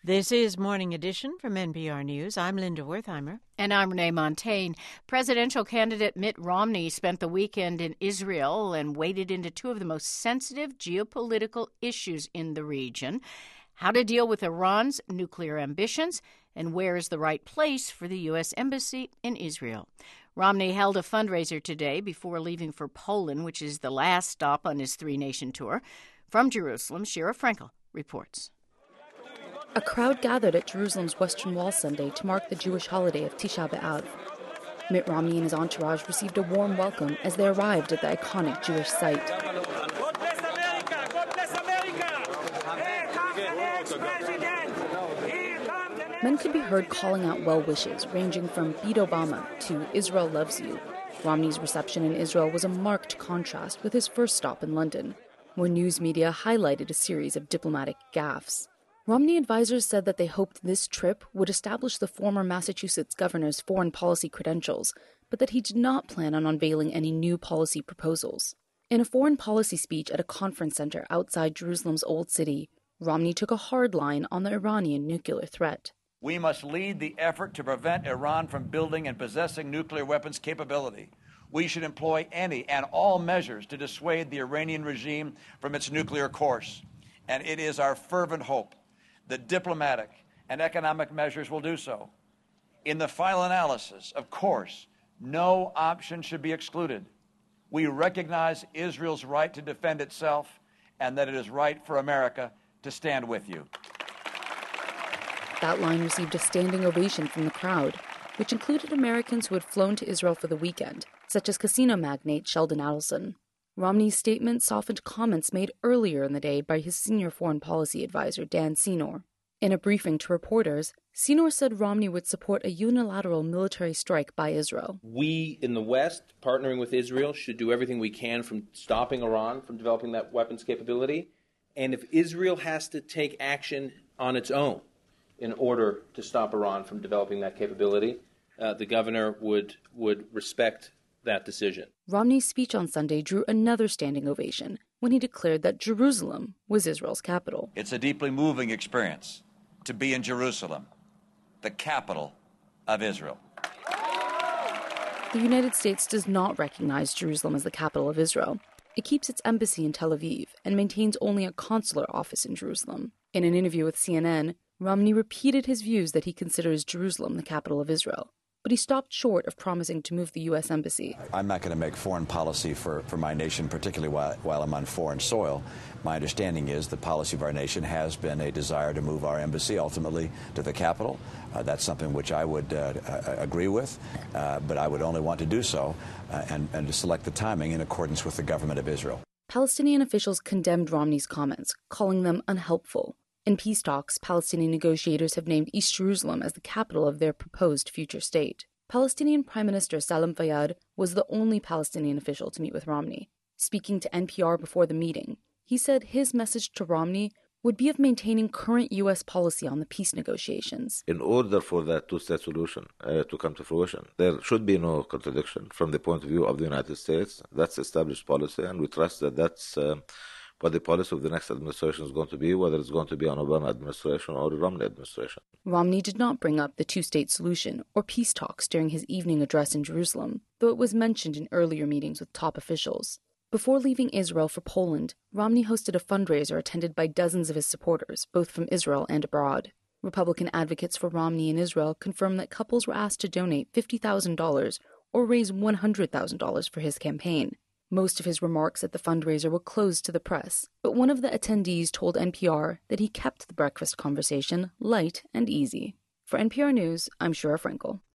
This is Morning Edition from NPR News. I'm Linda Wertheimer. And I'm Renee Montagne. Presidential candidate Mitt Romney spent the weekend in Israel and waded into two of the most sensitive geopolitical issues in the region: how to deal with Iran's nuclear ambitions and where is the right place for the U.S. Embassy in Israel. Romney held a fundraiser today before leaving for Poland, which is the last stop on his three-nation tour. From Jerusalem, Shira Frankel reports. A crowd gathered at Jerusalem's Western Wall Sunday to mark the Jewish holiday of Tisha B'Av. Mitt Romney and his entourage received a warm welcome as they arrived at the iconic Jewish site. God bless America! God bless America! Men could be heard calling out well wishes, ranging from Beat Obama to Israel loves you. Romney's reception in Israel was a marked contrast with his first stop in London, where news media highlighted a series of diplomatic gaffes. Romney advisors said that they hoped this trip would establish the former Massachusetts governor's foreign policy credentials, but that he did not plan on unveiling any new policy proposals. In a foreign policy speech at a conference center outside Jerusalem's Old City, Romney took a hard line on the Iranian nuclear threat. We must lead the effort to prevent Iran from building and possessing nuclear weapons capability. We should employ any and all measures to dissuade the Iranian regime from its nuclear course. And it is our fervent hope that diplomatic and economic measures will do so. In the final analysis, of course, no option should be excluded. We recognize Israel's right to defend itself and that it is right for America to stand with you. That line received a standing ovation from the crowd, which included Americans who had flown to Israel for the weekend, such as casino magnate Sheldon Adelson. Romney's statement softened comments made earlier in the day by his senior foreign policy advisor, Dan Senor. In a briefing to reporters, Senor said Romney would support a unilateral military strike by Israel. We in the West, partnering with Israel, should do everything we can from stopping Iran from developing that weapons capability. And if Israel has to take action on its own in order to stop Iran from developing that capability, the governor would respect that decision. Romney's speech on Sunday drew another standing ovation when he declared that Jerusalem was Israel's capital. It's a deeply moving experience to be in Jerusalem, the capital of Israel. The United States does not recognize Jerusalem as the capital of Israel. It keeps its embassy in Tel Aviv and maintains only a consular office in Jerusalem. In an interview with CNN, Romney repeated his views that he considers Jerusalem the capital of Israel. But he stopped short of promising to move the U.S. Embassy. I'm not going to make foreign policy for my nation, particularly while I'm on foreign soil. My understanding is the policy of our nation has been a desire to move our embassy ultimately to the capital. That's something which I would agree with, but I would only want to do so and to select the timing in accordance with the government of Israel. Palestinian officials condemned Romney's comments, calling them unhelpful. In peace talks, Palestinian negotiators have named East Jerusalem as the capital of their proposed future state. Palestinian Prime Minister Salam Fayyad was the only Palestinian official to meet with Romney. Speaking to NPR before the meeting, he said his message to Romney would be of maintaining current U.S. policy on the peace negotiations. In order for that two-state solution to come to fruition, there should be no contradiction from the point of view of the United States. That's established policy, and we trust that that's what the policy of the next administration is going to be, whether it's going to be an Obama administration or a Romney administration. Romney did not bring up the two-state solution or peace talks during his evening address in Jerusalem, though it was mentioned in earlier meetings with top officials. Before leaving Israel for Poland, Romney hosted a fundraiser attended by dozens of his supporters, both from Israel and abroad. Republican advocates for Romney in Israel confirmed that couples were asked to donate $50,000 or raise $100,000 for his campaign. Most of his remarks at the fundraiser were closed to the press, but one of the attendees told NPR that he kept the breakfast conversation light and easy. For NPR News, I'm Shira Frankel.